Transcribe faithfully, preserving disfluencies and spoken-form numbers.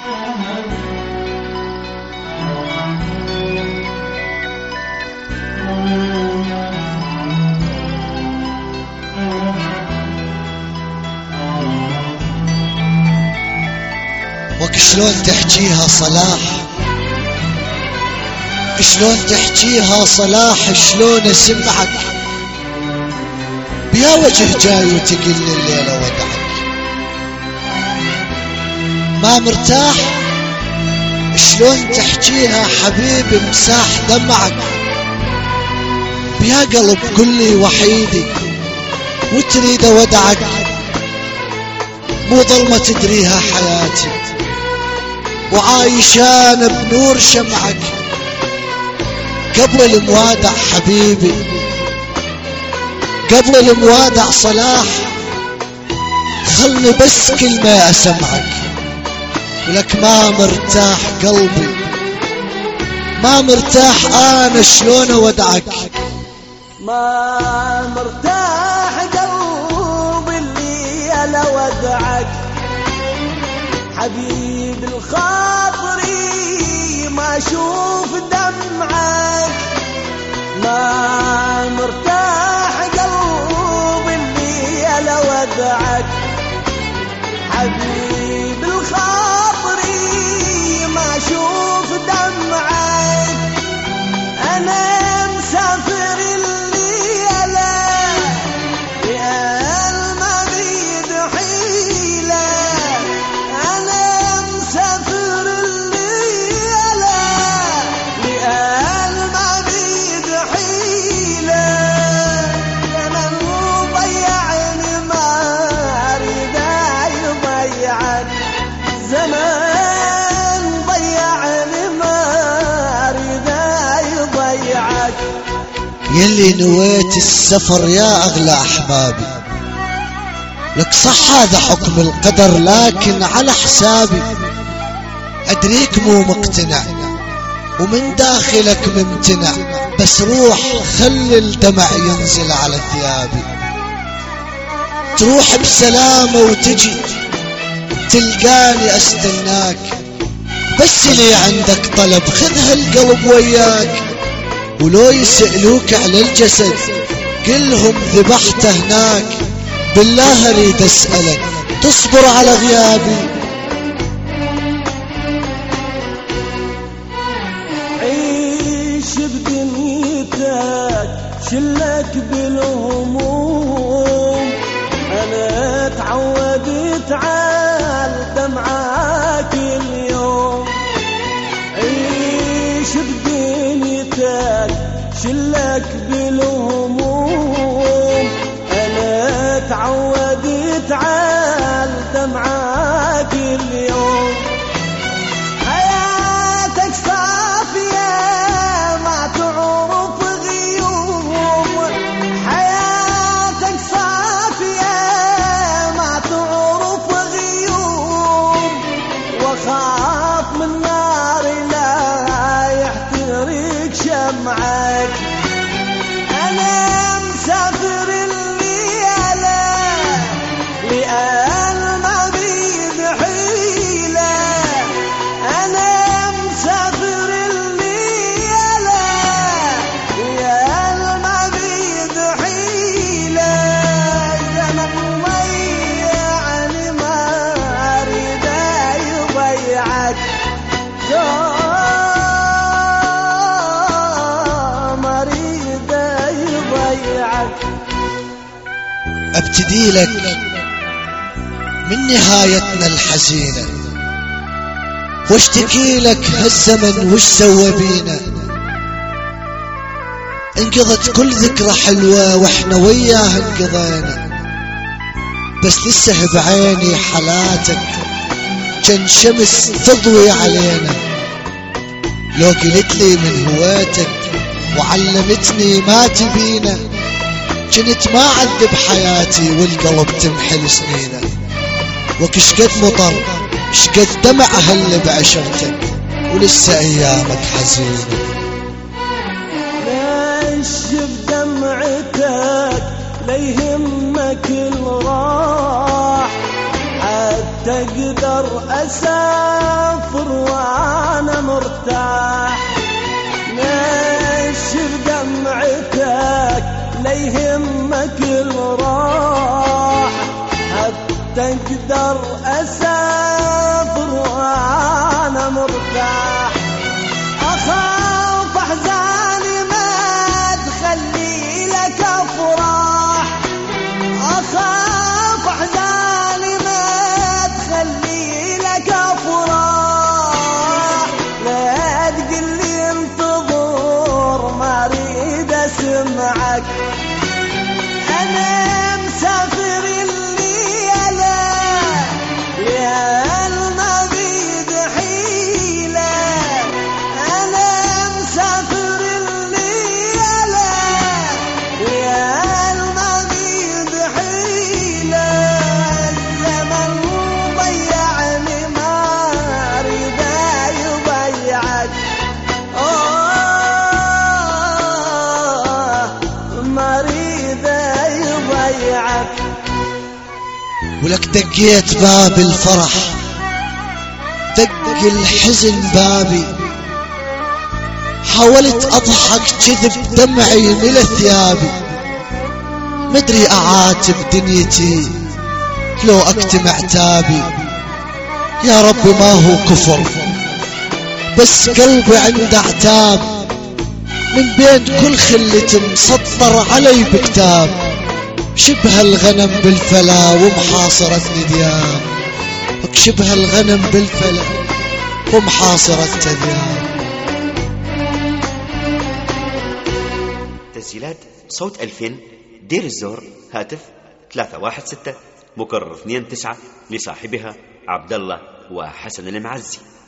وك شلون تحجيها صلاح، شلون تحجيها صلاح، شلون اسمعك بيا وجه جاي وتقل الليلة ودعك. ما مرتاح شلون تحجيها حبيبي مساح دمعك، بيا قلب كلي وحيدي وتريد ودعك. مو ظلمة تدريها حياتي وعايشان بنور شمعك، قبل الموادع حبيبي قبل الموادع صلاح، خلني بس كلمة اسمعك. ولك ما مرتاح قلبي ما مرتاح انا شلون اودعك. ما مرتاح قلبي اللي انا ودعك، حبيب الخاطري ما اشوف دمعك. ما مرتاح قلبي اللي انا ودعك، حبيب الخاطري ما اشوف دمعك. انا مسافر الليلة لأن ما بيد حيلة، انا مسافر الليلة لأن ما بيد حيلة. زمن ضيعني ما اريد يضيعك، زمان ضيعني ما اريد يضيعك. يلي نويت السفر يا اغلى احبابي، لك صح هذا حكم القدر لكن على حسابي. ادريك مو مقتنع ومن داخلك ممتنع، بس روح خلي الدمع ينزل على ثيابي. تروح بسلامة وتجي تلقاني استناك، بس لي عندك طلب خذ هالقلب وياك. ولو يسألوك على الجسد قلهم ذبحته هناك، بالله اريد اسألك تصبر على غيابي. عيش بدنيتك شلك بالهموم، انا تعودت على دمعك اليوم. عيش بدنيتك شلك بالهموم، انا تعودت على دمعك اليوم. حياتك صافية ما تعرف غيوم، حياتك صافية ما تعرف غيوم. واخاف من نار لا يحترق شمعك. انا مسافر الليلة لأن ما بيد حيلة، انا مسافر الليلة لأن ما بيد حيلة. زمن ضيعني ما اريد يضيعك، ما اريد يضيعك. ابتدي لك من نهايتنا الحزينة واشتكي لك هالزمن وش سوى بينا. انقضت كل ذكرى حلوة واحنا وياها انقضينا، بس لسه بعيني حالاتك كان شمس تضوي علينا. لو قلت لي من هوايتك وعلمتني ما تبينا، كنت ما اعذب حياتي والقلب تمحل سنينه. وكشقد مطر شقد دمع هل بعشرتك ولسه ايامك حزينه. نشف دمعتك لا يهمك الراح، حتى تقدر أسافر وأنا مرتاح، نشف دمعتك لا يهمك الراح. تقدر أسافر وأنا مرتاح، أخاف أحزاني ما تخلي لك أفراح، أخاف أحزاني ما تخلي لك أفراح. لا تقلي انتظر ما أريد أسمعك، أنا مسافر الليلة يا المبيد حيلة، أنا مسافر الليلة يا المبيد حيلة. الزمن ضيعني ما أريد يضيعك، آه ما أريد يضيعك. ولك دقيت باب الفرح، دق الحزن بابي، حاولت أضحك كذب دمعي ملا ثيابي. مدري أعاتب دنيتي لو أكتم عتابي، يا رب ما هو كفر بس قلبي عنده عتاب، من بين كل خلة مسطر علي بكتاب. شبه الغنم بالفلا ومحاصرة نديان، شبه الغنم بالفلا ومحاصرة نديان. تسجيلات صوت ألفين دير الزور، هاتف ثلاثة واحد ستة مكرر اثنين تسعة، لصاحبها عبد الله وحسن المعزي.